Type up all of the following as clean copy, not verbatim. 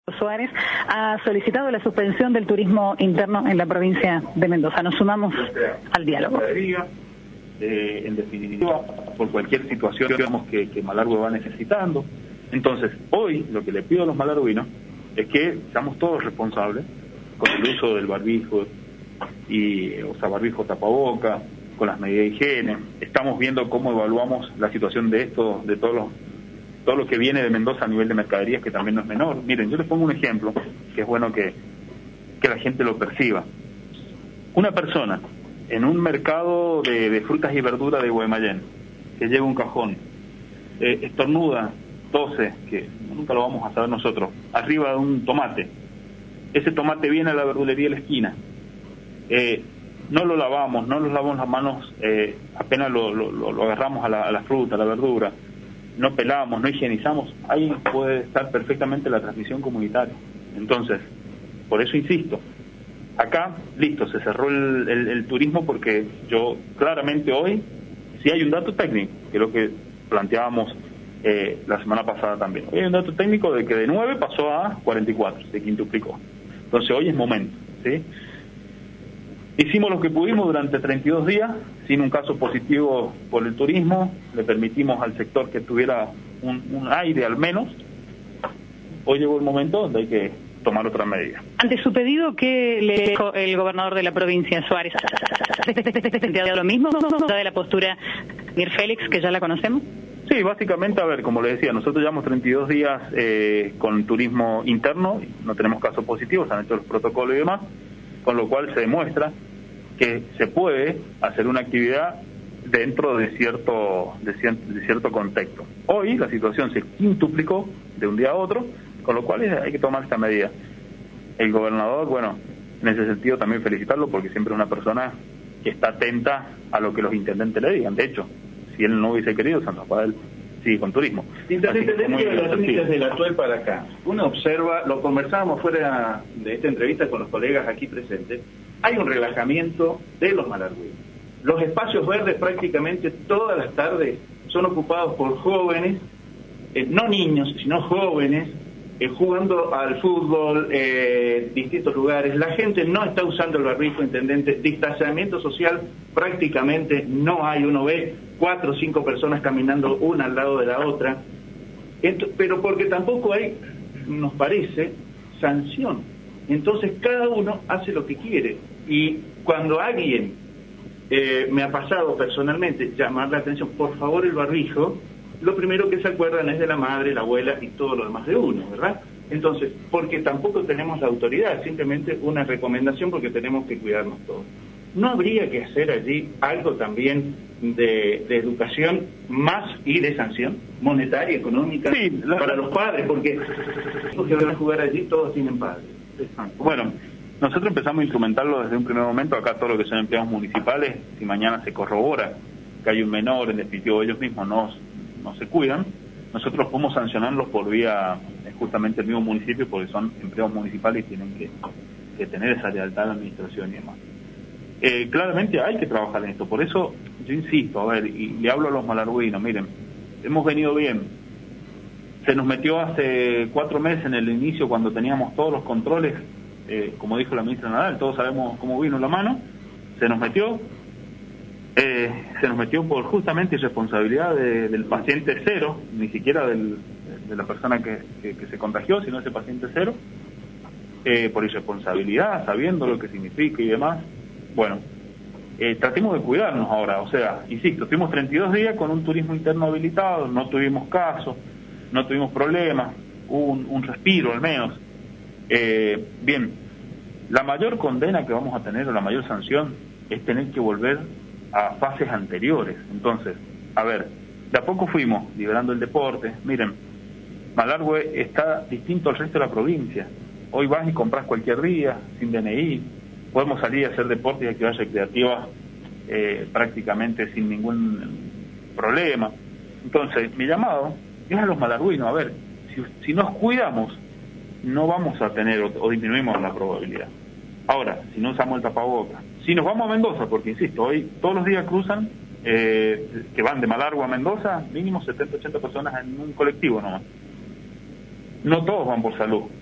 Suárez ha solicitado la suspensión del turismo interno en la provincia de Mendoza. Nos sumamos al diálogo. En definitiva, por cualquier situación que Malargüe va necesitando. Entonces, hoy lo que le pido a los malargüinos es que seamos todos responsables con el uso del barbijo, barbijo tapaboca, con las medidas de higiene. Estamos viendo cómo evaluamos la situación de esto, de todo lo que viene de Mendoza a nivel de mercaderías, que también no es menor. Miren, yo les pongo un ejemplo, que es bueno que la gente lo perciba. Una persona en un mercado de frutas y verduras de Guaymallén, que lleva un cajón, estornuda, tose, que nunca lo vamos a saber nosotros, arriba de un tomate. Ese tomate viene a la verdulería de la esquina. No lo lavamos, no nos lavamos las manos, apenas lo agarramos a la fruta, a la verdura, no pelamos, no higienizamos, ahí puede estar perfectamente la transmisión comunitaria. Entonces, por eso insisto, acá, listo, se cerró el turismo porque yo claramente hoy, sí hay un dato técnico, que es lo que planteábamos la semana pasada también. Hoy hay un dato técnico de que de 9 pasó a 44, se quintuplicó. Entonces hoy es momento, ¿sí? Hicimos lo que pudimos durante 32 días, sin un caso positivo por el turismo, le permitimos al sector que tuviera un aire al menos. Hoy llegó el momento donde hay que tomar otra medida. Ante su pedido, ¿qué le dijo el gobernador de la provincia, Suárez? ¿Ha lo mismo de la postura de Félix, que ya la conocemos? Sí, básicamente, a ver, como le decía, nosotros llevamos 32 días con turismo interno, no tenemos casos positivos, se han hecho los protocolos y demás, con lo cual se demuestra que se puede hacer una actividad dentro de cierto contexto. Hoy la situación se quintuplicó de un día a otro, con lo cual hay que tomar esta medida. El gobernador, bueno, en ese sentido también felicitarlo porque siempre es una persona que está atenta a lo que los intendentes le digan. De hecho, si él no hubiese querido, San Rafael sigue con turismo. Intendente, dentro de las líneas de la actual para acá, uno observa, lo conversábamos fuera de esta entrevista con los colegas aquí presentes, hay un relajamiento de los malargüeños. Los espacios verdes prácticamente todas las tardes son ocupados por jóvenes, no niños, sino jóvenes, jugando al fútbol, distintos lugares. La gente no está usando el barbijo, intendente. Distanciamiento social prácticamente no hay. Uno ve 4 o 5 personas caminando una al lado de la otra. Pero porque tampoco hay, nos parece, sanción. Entonces cada uno hace lo que quiere. Y cuando alguien, me ha pasado personalmente, llamar la atención, por favor el barbijo, lo primero que se acuerdan es de la madre, la abuela y todo lo demás de uno, ¿verdad? Entonces, porque tampoco tenemos la autoridad, simplemente una recomendación porque tenemos que cuidarnos todos. ¿No habría que hacer allí algo también de educación más y de sanción monetaria, económica, sí, para los padres? Porque los que van a jugar allí todos tienen padres. Bueno, nosotros empezamos a instrumentarlo desde un primer momento, acá todo lo que son empleados municipales, si mañana se corrobora que hay un menor, en definitiva ellos mismos no se cuidan, nosotros podemos sancionarlos por vía justamente el mismo municipio porque son empleados municipales y tienen que tener esa lealtad a la administración y demás. Claramente hay que trabajar en esto, por eso yo insisto, a ver, y le hablo a los malargüinos, miren, hemos venido bien, se nos metió hace 4 meses en el inicio cuando teníamos todos los controles, como dijo la ministra Nadal, todos sabemos cómo vino la mano, se nos metió por justamente irresponsabilidad del paciente cero, ni siquiera de la persona que se contagió, sino ese paciente cero, por irresponsabilidad, sabiendo lo que significa y demás. Bueno, tratemos de cuidarnos ahora, o sea, insisto, tuvimos 32 días con un turismo interno habilitado, no tuvimos casos, no tuvimos problemas, hubo un respiro al menos. Bien, la mayor condena que vamos a tener, o la mayor sanción, es tener que volver a fases anteriores. Entonces, a ver, de a poco fuimos liberando el deporte. Miren, Malargüe está distinto al resto de la provincia. Hoy vas y compras cualquier día, sin DNI, podemos salir a hacer deporte y actividades recreativas prácticamente sin ningún problema. Entonces, mi llamado es a los malargüinos, a ver, si nos cuidamos, no vamos a tener o disminuimos la probabilidad. Ahora, si no usamos el tapabocas, si nos vamos a Mendoza, porque insisto, hoy todos los días cruzan, que van de Malargüe a Mendoza, mínimo 70, 80 personas en un colectivo nomás. No todos van por salud.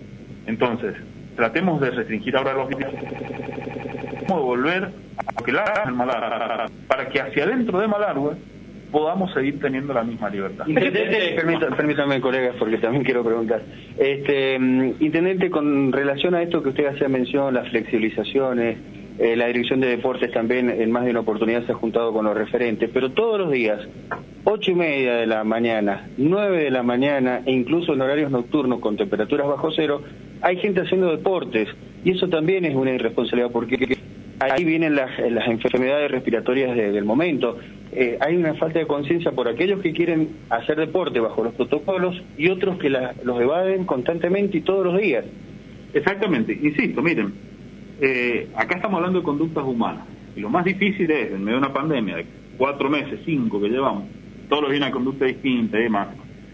Entonces, tratemos de restringir ahora los días, de volver a que el Malargüe, para que hacia adentro de Malargüe podamos seguir teniendo la misma libertad. Intendente, permítame, colegas, porque también quiero preguntar. Intendente, con relación a esto que usted hacía mención, las flexibilizaciones, la Dirección de Deportes también en más de una oportunidad se ha juntado con los referentes, pero todos los días, 8:30 de la mañana, 9 de la mañana, e incluso en horarios nocturnos con temperaturas bajo cero, hay gente haciendo deportes, y eso también es una irresponsabilidad, porque ahí vienen las enfermedades respiratorias del momento. Hay una falta de conciencia por aquellos que quieren hacer deporte bajo los protocolos y otros que los evaden constantemente y todos los días. Exactamente, insisto, miren, acá estamos hablando de conductas humanas, y lo más difícil es, en medio de una pandemia de 4 meses, 5 que llevamos, todos los días una conducta distinta y demás,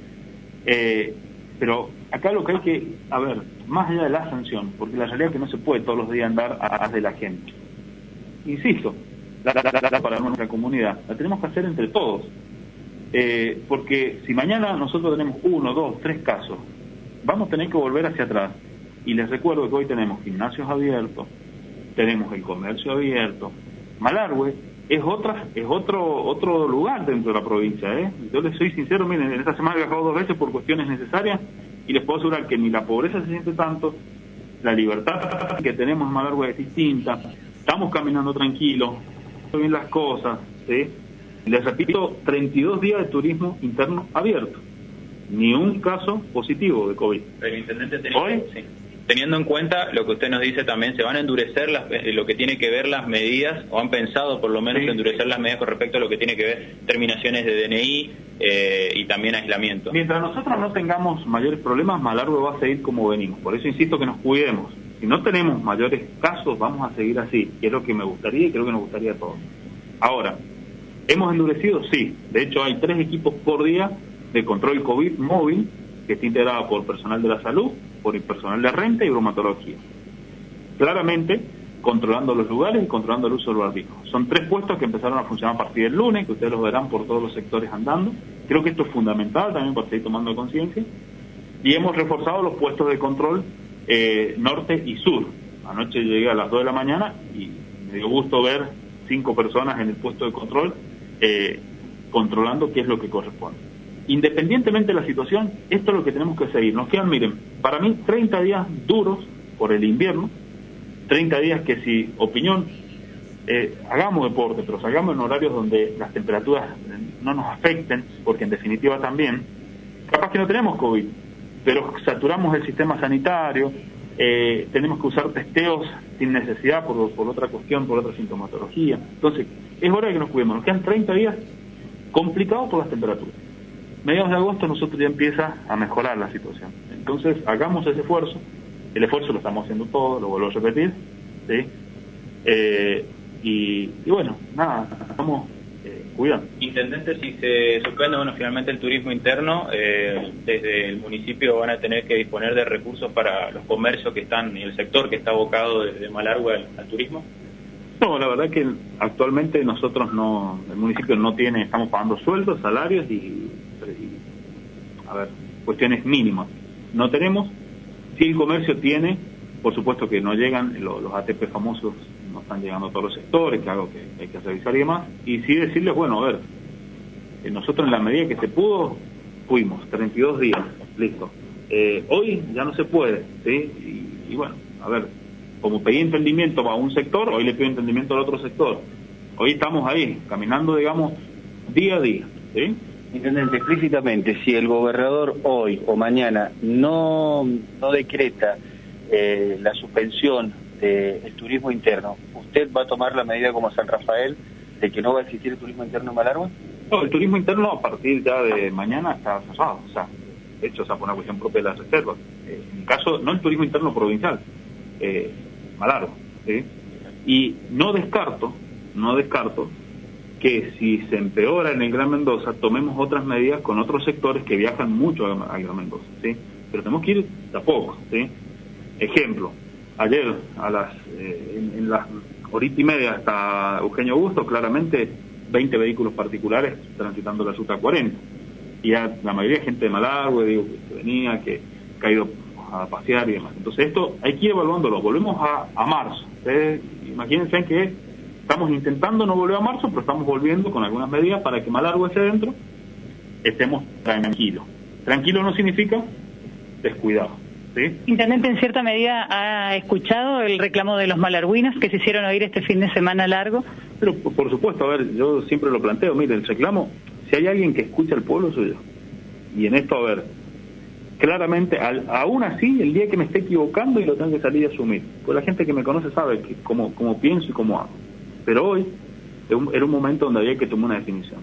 pero acá lo que hay que, más allá de la sanción, porque la realidad es que no se puede todos los días andar atrás de la gente. Insisto, para nuestra comunidad, la tenemos que hacer entre todos, porque si mañana nosotros tenemos 1, 2, 3 casos, vamos a tener que volver hacia atrás. Y les recuerdo que hoy tenemos gimnasios abiertos, tenemos el comercio abierto. Malargüe es otro lugar dentro de la provincia, Yo les soy sincero, miren, en esta semana he viajado 2 veces por cuestiones necesarias y les puedo asegurar que ni la pobreza se siente tanto, la libertad que tenemos en Malargüe es distinta, estamos caminando tranquilos, bien las cosas, ¿sí? Les repito, 32 días de turismo interno abierto, ni un caso positivo de COVID. Pero, intendente, teniendo en cuenta lo que usted nos dice también, ¿se van a endurecer lo que tiene que ver las medidas, o han pensado por lo menos endurecer las medidas con respecto a lo que tiene que ver terminaciones de DNI y también aislamiento? Mientras nosotros no tengamos mayores problemas, Malargüe va a seguir como venimos. Por eso insisto que nos cuidemos. Si no tenemos mayores casos, vamos a seguir así, que es lo que me gustaría y creo que nos gustaría a todos. Ahora, ¿hemos endurecido? Sí. De hecho, hay 3 equipos por día de control COVID móvil, que está integrado por personal de la salud, por el personal de renta y bromatología. Claramente, controlando los lugares y controlando el uso del barbijo. Son 3 puestos que empezaron a funcionar a partir del lunes, que ustedes los verán por todos los sectores andando. Creo que esto es fundamental también para seguir tomando conciencia. Y hemos reforzado los puestos de control norte y sur. Anoche llegué a las 2 de la mañana y me dio gusto ver 5 personas en el puesto de control controlando qué es lo que corresponde. Independientemente de la situación, esto es lo que tenemos que seguir. Nos quedan, miren, para mí 30 días duros por el invierno, 30 días que si, opinión, hagamos deporte, pero salgamos en horarios donde las temperaturas no nos afecten, porque en definitiva también, capaz que no tenemos COVID, pero saturamos el sistema sanitario, tenemos que usar testeos sin necesidad por otra cuestión, por otra sintomatología. Entonces, es hora de que nos cuidemos. Nos quedan 30 días complicados por las temperaturas. Mediados de agosto nosotros ya empieza a mejorar la situación. Entonces, hagamos ese esfuerzo. El esfuerzo lo estamos haciendo todos, lo vuelvo a repetir, ¿sí? Y bueno, nada, estamos cuidando. Intendente, si se suspende, finalmente el turismo interno, desde el municipio van a tener que disponer de recursos para los comercios que están y el sector que está abocado de Malargüe al turismo. No, la verdad que actualmente nosotros no, el municipio no tiene, estamos pagando sueldos, salarios y cuestiones mínimas. No tenemos. Si el comercio tiene, por supuesto que no llegan, los ATP famosos no están llegando a todos los sectores, que algo que hay que revisar y demás. Y sí decirles, nosotros en la medida que se pudo, fuimos, 32 días, listo. Hoy ya no se puede, ¿sí? Y como pedí entendimiento a un sector, hoy le pido entendimiento al otro sector. Hoy estamos ahí, caminando, digamos, día a día, ¿sí? Intendente, explícitamente, si el gobernador hoy o mañana no decreta la suspensión del turismo interno, ¿usted va a tomar la medida como San Rafael de que no va a existir el turismo interno en Malargüe? No, el turismo interno a partir ya de mañana está cerrado, de hecho, por una cuestión propia de las reservas. En mi caso, no el turismo interno provincial, Malargüe, ¿sí? Y no descarto que si se empeora en el Gran Mendoza, tomemos otras medidas con otros sectores que viajan mucho al Gran Mendoza, ¿sí? Pero tenemos que ir de a poco, ¿sí? Ejemplo, ayer en las horita y media hasta Eugenio Augusto, claramente 20 vehículos particulares transitando la ruta 40. Y ya la mayoría de gente de Malargüe, que venía, que ha ido a pasear y demás. Entonces esto hay que ir evaluándolo. Volvemos a marzo. Imagínense que estamos intentando no volver a marzo, pero estamos volviendo con algunas medidas para que Malargüe esté dentro, estemos tranquilos. Tranquilo no significa descuidado. ¿Sí? Intendente, en cierta medida ha escuchado el reclamo de los malargüinos que se hicieron oír este fin de semana largo. Pero por supuesto, a ver, yo siempre lo planteo, mire, el reclamo, si hay alguien que escucha al pueblo, soy yo. Y en esto, a ver, claramente, aún así, el día que me esté equivocando y lo tengo que salir a asumir, pues la gente que me conoce sabe que cómo pienso y cómo hago. Pero hoy era un momento donde había que tomar una definición.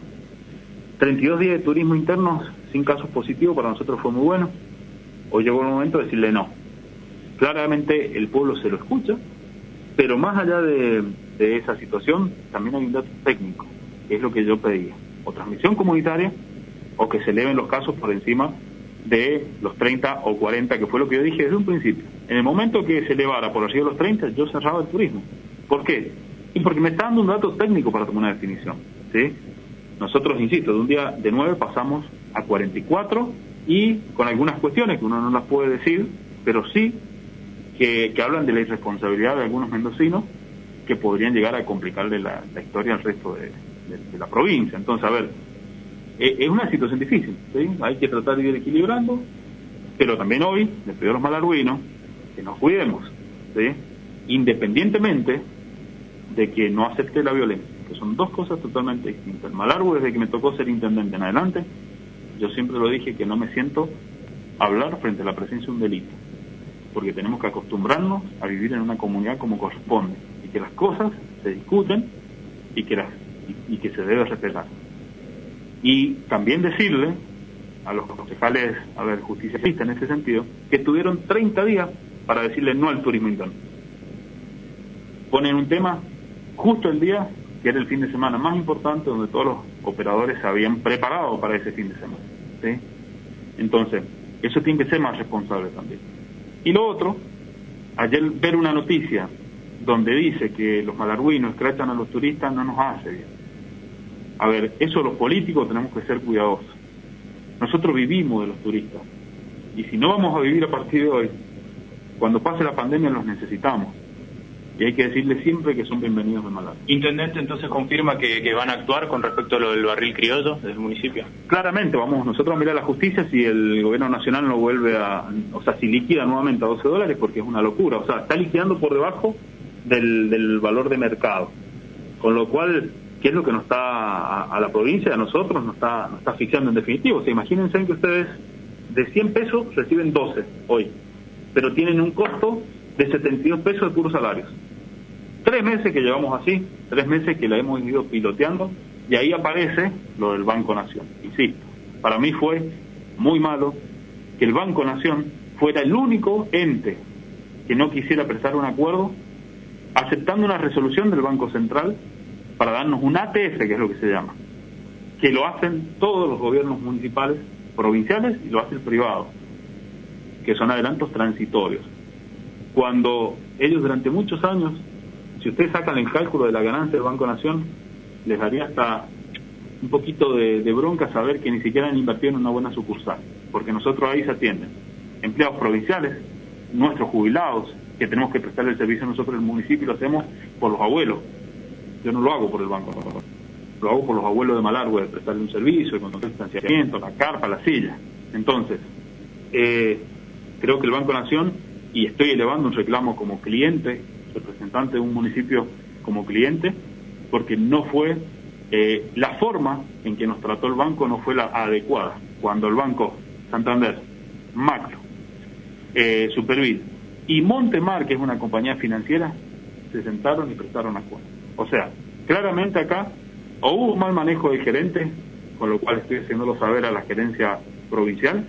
32 días de turismo interno sin casos positivos para nosotros fue muy bueno. Hoy llegó el momento de decirle no. Claramente el pueblo se lo escucha, pero más allá de esa situación, también hay un dato técnico, que es lo que yo pedía. O transmisión comunitaria, o que se eleven los casos por encima de los 30 o 40, que fue lo que yo dije desde un principio. En el momento que se elevara por arriba de los 30, yo cerraba el turismo. ¿Por qué? Y porque me está dando un dato técnico para tomar una definición. ¿Sí? Nosotros, insisto, de un día de 9 pasamos a 44, y con algunas cuestiones que uno no las puede decir, pero sí que hablan de la irresponsabilidad de algunos mendocinos que podrían llegar a complicarle la historia al resto de la provincia. Entonces, a ver, es una situación difícil, ¿sí? Hay que tratar de ir equilibrando, pero también hoy les pido a los malargüinos que nos cuidemos, ¿sí? Independientemente de que no acepte la violencia, que son dos cosas totalmente distintas. El Malargüe, desde que me tocó ser intendente en adelante, yo siempre lo dije que no me siento a hablar frente a la presencia de un delito, porque tenemos que acostumbrarnos a vivir en una comunidad como corresponde, y que las cosas se discuten y que se debe respetar. Y también decirle a los concejales, a ver, justicialistas en ese sentido, que tuvieron 30 días para decirle no al turismo interno. Ponen un tema justo el día que era el fin de semana más importante, donde todos los operadores se habían preparado para ese fin de semana, ¿sí? Entonces, eso tiene que ser más responsable también. Y lo otro, ayer ver una noticia donde dice que los malargüinos escrachan a los turistas no nos hace bien. A ver, eso los políticos tenemos que ser cuidadosos. Nosotros vivimos de los turistas, y si no vamos a vivir a partir de hoy, cuando pase la pandemia los necesitamos. Y hay que decirles siempre que son bienvenidos de Malargüe. Intendente, entonces confirma que van a actuar con respecto a lo del barril criollo del municipio. Claramente, vamos nosotros a mirar la justicia si el gobierno nacional no vuelve si liquida nuevamente a $12, porque es una locura. O sea, está liquidando por debajo del valor de mercado. Con lo cual, ¿qué es lo que nos está a la provincia, a nosotros, nos está asfixiando en definitivo? O sea, imagínense que ustedes de 100 pesos reciben 12 hoy, pero tienen un costo de 72 pesos de puros salarios. 3 meses que llevamos así, 3 meses que la hemos ido piloteando, y ahí aparece lo del Banco Nación. Insisto, para mí fue muy malo que el Banco Nación fuera el único ente que no quisiera prestar un acuerdo, aceptando una resolución del Banco Central para darnos un ATF, que es lo que se llama, que lo hacen todos los gobiernos municipales, provinciales, y lo hace el privado, que son adelantos transitorios. Cuando ellos durante muchos años, si ustedes sacan el cálculo de la ganancia del Banco Nación, les daría hasta un poquito de bronca saber que ni siquiera han invertido en una buena sucursal, porque nosotros ahí se atienden empleados provinciales, nuestros jubilados, que tenemos que prestarle el servicio a nosotros en el municipio, lo hacemos por los abuelos. Yo no lo hago por el banco, lo hago por los abuelos de Malargüe, de prestarle un servicio, con el distanciamiento, la carpa, la silla. Entonces, creo que el Banco Nación, y estoy elevando un reclamo como cliente, representante de un municipio como cliente, porque no fue la forma en que nos trató el banco, no fue la adecuada. Cuando el Banco Santander, Macro, Supervit y Montemar, que es una compañía financiera, se sentaron y prestaron acuerdo. O sea, claramente acá o hubo mal manejo del gerente, con lo cual estoy haciéndolo saber a la gerencia provincial,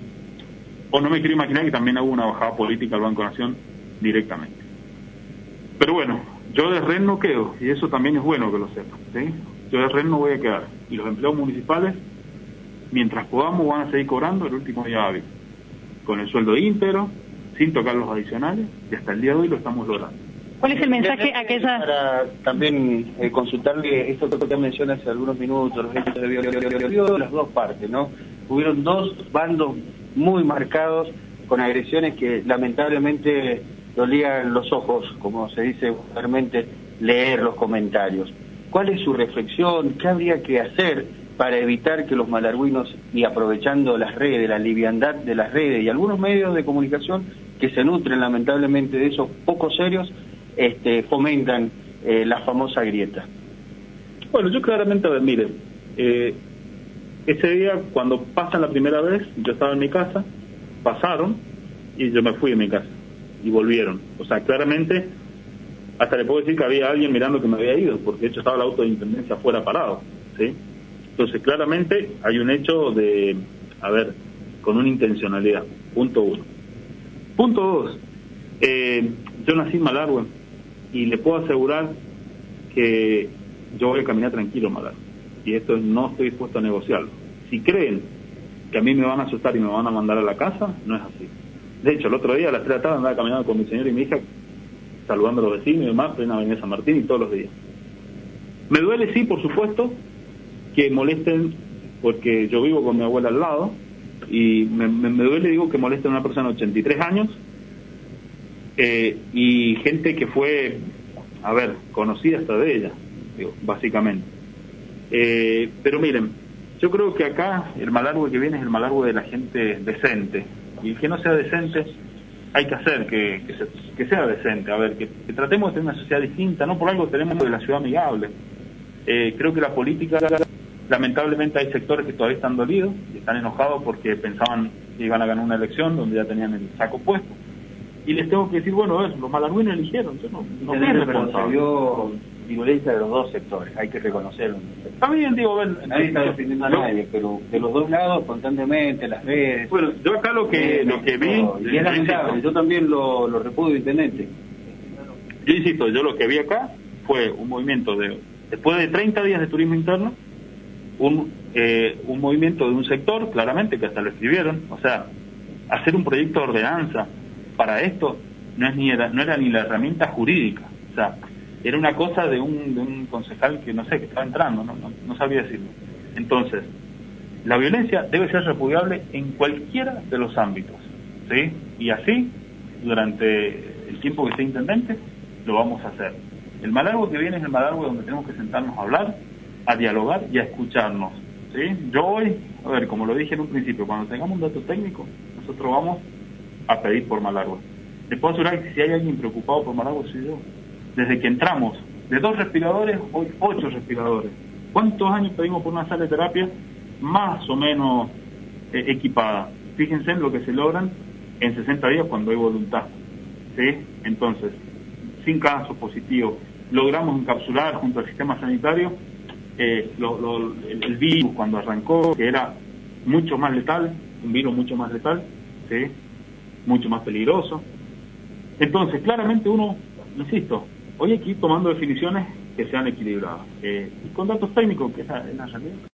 o no me quiero imaginar que también hubo una bajada política al Banco Nación directamente. Pero bueno, yo de rehén no quedo, y eso también es bueno que lo sepan, ¿sí? Yo de rehén no voy a quedar, y los empleados municipales, mientras podamos, van a seguir cobrando el último día hábil, con el sueldo íntegro, sin tocar los adicionales, y hasta el día de hoy lo estamos logrando. ¿Cuál es el mensaje a aquellas... Para también consultarle esto que menciona hace algunos minutos, los hechos de las dos partes, ¿no? Hubieron dos bandos muy marcados con agresiones que lamentablemente dolían los ojos, como se dice vulgarmente, leer los comentarios. ¿Cuál es su reflexión? ¿Qué habría que hacer para evitar que los malargüinos, y aprovechando las redes, la liviandad de las redes y algunos medios de comunicación que se nutren lamentablemente de esos poco serios, fomentan la famosa grieta? Bueno, yo claramente, a ver, mire, ese día cuando pasan la primera vez, yo estaba en mi casa, pasaron y yo me fui de mi casa y volvieron. O sea, claramente, hasta le puedo decir que había alguien mirando que me había ido, porque de hecho estaba el auto de intendencia afuera parado, ¿sí? Entonces, claramente hay un hecho de, a ver, con una intencionalidad, punto uno. Punto dos, yo nací en Malargüe y le puedo asegurar que yo voy a caminar tranquilo en Malargüe, y esto no estoy dispuesto a negociarlo. Si creen que a mí me van a asustar y me van a mandar a la casa, no es así. De hecho, el otro día a las 3 de la tarde andaba caminando con mi señora y mi hija, saludando a los vecinos y demás, en la avenida San Martín y todos los días. Me duele, sí, por supuesto, que molesten, porque yo vivo con mi abuela al lado, y me duele, digo, que molesten a una persona de 83 años, y gente que fue, a ver, conocida hasta de ella, digo, básicamente. Pero miren, yo creo que acá el Malargüe que viene es el Malargüe de la gente decente, y el que no sea decente hay que hacer que sea decente, a ver, que tratemos de tener una sociedad distinta, no por algo tenemos de la ciudad amigable. Creo que la política, lamentablemente hay sectores que todavía están dolidos y están enojados porque pensaban que iban a ganar una elección donde ya tenían el saco puesto. Y les tengo que decir, bueno, los malargüenos eligieron, yo no soy responsable. Violencia de los dos sectores, hay que reconocerlo. Está bien, digo, ven, nadie está defendiendo a nadie, pero de los dos lados, constantemente, las redes... Bueno, yo acá lo que vi... Y es lamentable, yo también lo repudio, intendente. Yo insisto, yo lo que vi acá fue un movimiento después de 30 días de turismo interno, un movimiento de un sector, claramente, que hasta lo escribieron, o sea, hacer un proyecto de ordenanza para esto no era ni la herramienta jurídica, o sea, era una cosa de un concejal que no sé, que estaba entrando, no sabía decirlo. Entonces, la violencia debe ser repudiable en cualquiera de los ámbitos, ¿sí? Y así, durante el tiempo que sea intendente, lo vamos a hacer. El Malargüe que viene es el Malargüe donde tenemos que sentarnos a hablar, a dialogar y a escucharnos, ¿sí? Yo hoy, a ver, como lo dije en un principio, cuando tengamos un dato técnico, nosotros vamos a pedir por Malargüe. Les puedo asegurar que si hay alguien preocupado por Malargüe, soy yo. Desde que entramos, de 2 respiradores, hoy 8 respiradores. ¿Cuántos años pedimos por una sala de terapia más o menos equipada? Fíjense en lo que se logran en 60 días cuando hay voluntad, ¿sí? Entonces, sin casos positivos, logramos encapsular junto al sistema sanitario el virus cuando arrancó, que era mucho más letal, un virus mucho más letal, ¿sí? Mucho más peligroso. Entonces, claramente uno, insisto, hoy hay que ir tomando definiciones que sean equilibradas, y con datos técnicos, que es la realidad.